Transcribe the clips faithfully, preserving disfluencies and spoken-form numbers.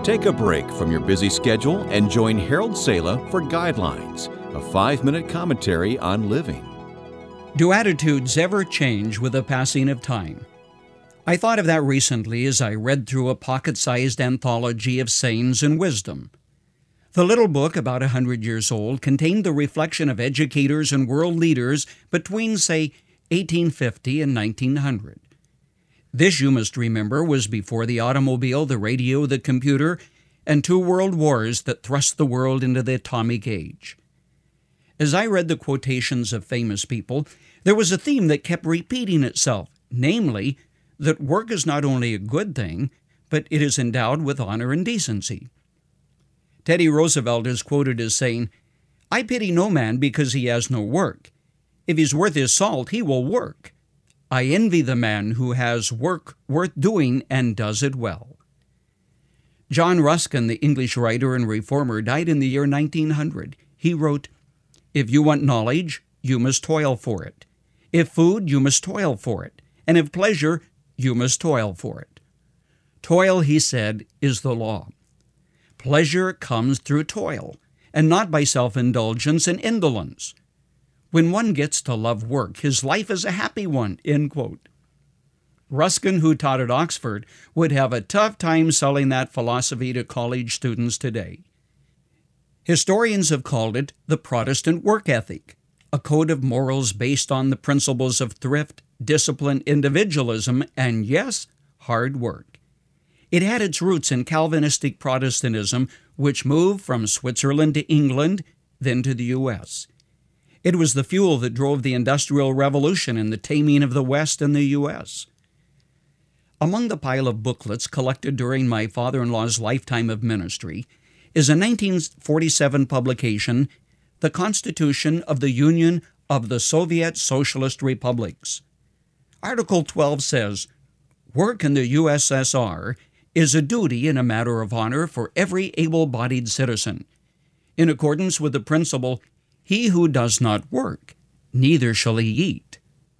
Take a break from your busy schedule and join Harold Sala for Guidelines, a five-minute commentary on living. Do attitudes ever change with the passing of time? I thought of that recently as I read through a pocket-sized anthology of sayings and wisdom. The little book, about a hundred years old, contained the reflection of educators and world leaders between, say, eighteen fifty and nineteen hundred. This, you must remember, was before the automobile, the radio, the computer, and two world wars that thrust the world into the atomic age. As I read the quotations of famous people, there was a theme that kept repeating itself, namely, that work is not only a good thing, but it is endowed with honor and decency. Teddy Roosevelt is quoted as saying, "I pity no man because he has no work. If he's worth his salt, he will work. I envy the man who has work worth doing and does it well." John Ruskin, the English writer and reformer, died in the year nineteen hundred. He wrote, "If you want knowledge, you must toil for it. If food, you must toil for it. And if pleasure, you must toil for it." Toil, he said, is the law. Pleasure comes through toil, and not by self-indulgence and indolence. When one gets to love work, his life is a happy one, end quote. Ruskin, who taught at Oxford, would have a tough time selling that philosophy to college students today. Historians have called it the Protestant work ethic, a code of morals based on the principles of thrift, discipline, individualism, and yes, hard work. It had its roots in Calvinistic Protestantism, which moved from Switzerland to England, then to the U S It was the fuel that drove the Industrial Revolution and the taming of the West and the U S Among the pile of booklets collected during my father-in-law's lifetime of ministry is a nineteen forty-seven publication, The Constitution of the Union of the Soviet Socialist Republics. Article twelve says, "Work in the U S S R is a duty and a matter of honor for every able-bodied citizen, in accordance with the principle, 'He who does not work, neither shall he eat.'"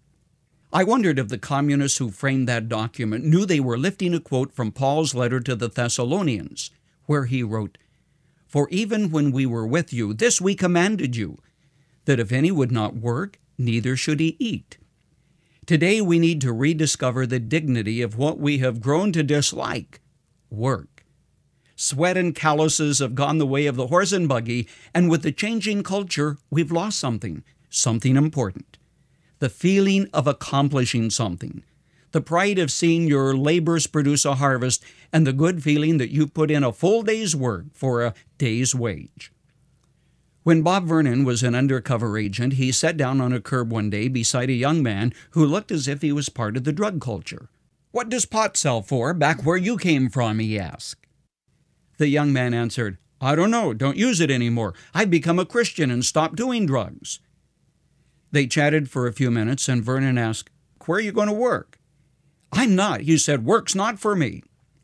I wondered if the communists who framed that document knew they were lifting a quote from Paul's letter to the Thessalonians, where he wrote, "For even when we were with you, this we commanded you, that if any would not work, neither should he eat." Today we need to rediscover the dignity of what we have grown to dislike, work. Sweat and calluses have gone the way of the horse and buggy, and with the changing culture, we've lost something, something important. The feeling of accomplishing something, the pride of seeing your labors produce a harvest, and the good feeling that you put in a full day's work for a day's wage. When Bob Vernon was an undercover agent, he sat down on a curb one day beside a young man who looked as if he was part of the drug culture. "What does pot sell for back where you came from?" he asked. The young man answered, "I don't know, don't use it anymore. I've become a Christian and stopped doing drugs." They chatted for a few minutes, and Vernon asked, "Where are you going to work?" "I'm not," he said, "work's not for me."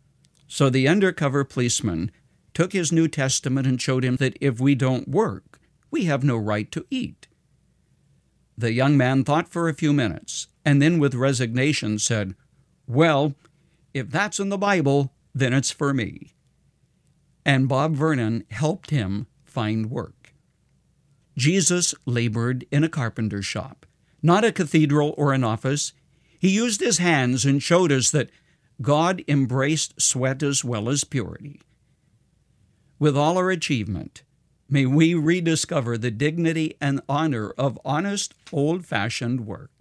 So the undercover policeman took his New Testament and showed him that if we don't work, we have no right to eat. The young man thought for a few minutes, and then with resignation said, "Well, if that's in the Bible, then it's for me." And Bob Vernon helped him find work. Jesus labored in a carpenter's shop, not a cathedral or an office. He used his hands and showed us that God embraced sweat as well as purity. With all our achievement, may we rediscover the dignity and honor of honest, old-fashioned work.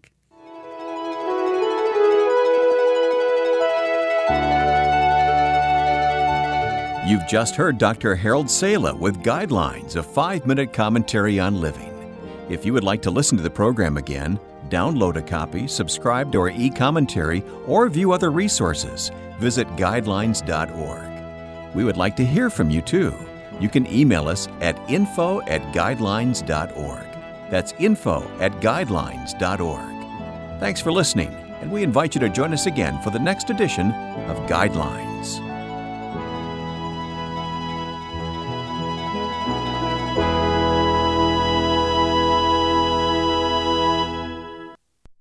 You've just heard Doctor Harold Sala with Guidelines, a five-minute commentary on living. If you would like to listen to the program again, download a copy, subscribe to our e-commentary, or view other resources, visit guidelines dot org. We would like to hear from you, too. You can email us at info at guidelines dot org. That's info at guidelines dot org. Thanks for listening, and we invite you to join us again for the next edition of Guidelines.